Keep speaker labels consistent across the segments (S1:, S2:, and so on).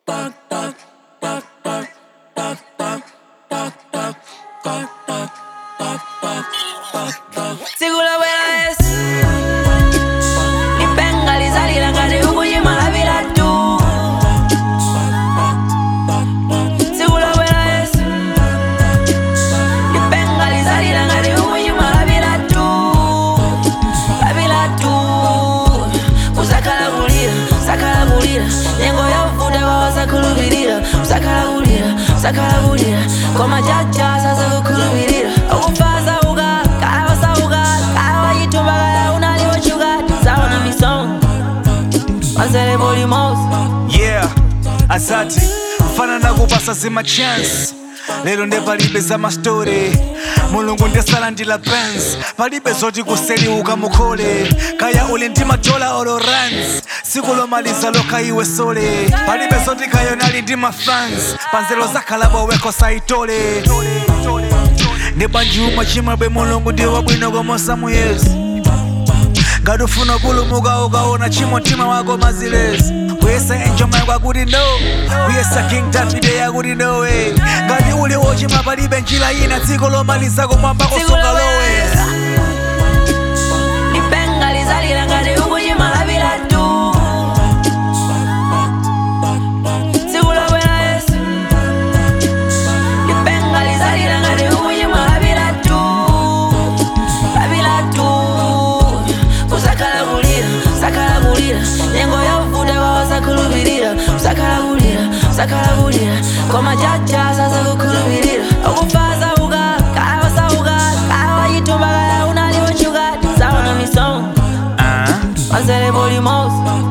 S1: Sigula buena es ni penga li sali la ngari ubuji malavila tu. Sigula buena es ni penga li sali la ngari ubuji malavila tu. Lavila tu usakala gulira yengo ya vuda kwa sakulubirira. Usakala gulira kwa majaja sasa kukulubirira. Ukufaza
S2: yeah, asati mfana na kupasa zima chance. Lelo nde palibe za mastori, mulungu ndesala ndila pens. Palibe zoti kuseliuka mukole, kaya uli ndima dola olo runs. Siku lomaliza loka iwe sole, palibe zoti kayo nali ndima fans. Panzelo zakalabo weko saitole. Nebanji umachimwe mulungu ndiwa bwino gomosa muyezi. Gadufuna kulumuka ukaona chimo mtima wako mazilezi. Kuyesa enjo mangu akuti no, kuyesa King David akuti no way. Ngati uli ochima palibe njira ina, dziko lomaliza kumwamba kusunga lowe.
S1: Nipenga lizalira ngati ukuchima lavila tu. Sigula buena es nipenga lizalira ngati ukuchima lavila tu. Lavila tu usakala gulira yengo ya vuda kwa sakulubirira. Usakala gulira kwa majaja sasa kukulubirira. Ukufaza kawa yitumba kaya unaliwachuka. Sawana misong Manzele polimos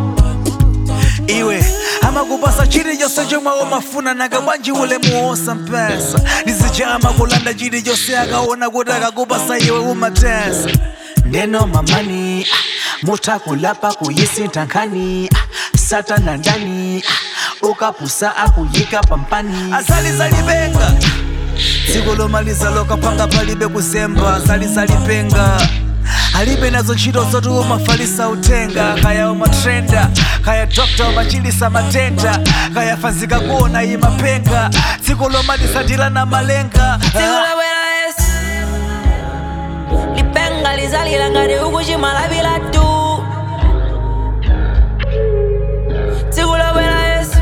S2: iwe ama kupasa chiri jose joma omafuna nagabanji ule muosa mpesa. Nizijama kulanda jiri jose akaona kutaka kupasa iwe umatesa. Neno mamani mutakulapa kuyisi tankani. Satana ndani ukapusa akuyika pampani. Asalizalipenga siku lomaliza loka panga palibe kusemba. Asalizalipenga alibe nazo ntchito zoti umafalisa utenga. Kaya umatrenda, kaya dokta umachilisa matenda, kaya fanzika kuona imapenga. Siku lomaliza ndila na malenga.
S1: Sigula buena es nipenga lizalira ngati ukuchima lavila tu. Sigula buena es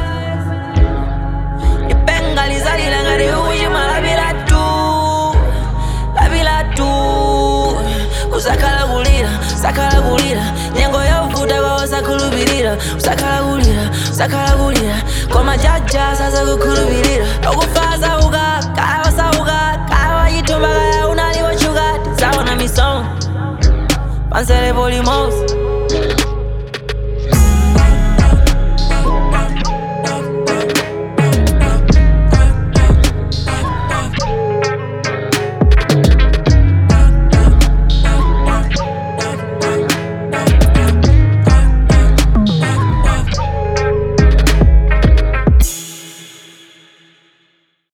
S1: nipenga lizalira ngati ukuchima lavila tu. Lavila tu usakala gulira nyengo ya vuda kwa sakulubirira. Usakala gulira kwa majaja sasa kukulubirira. Ukufaza kawa yitumba kaya unaliwachuka. Sawana misong Manzele polimos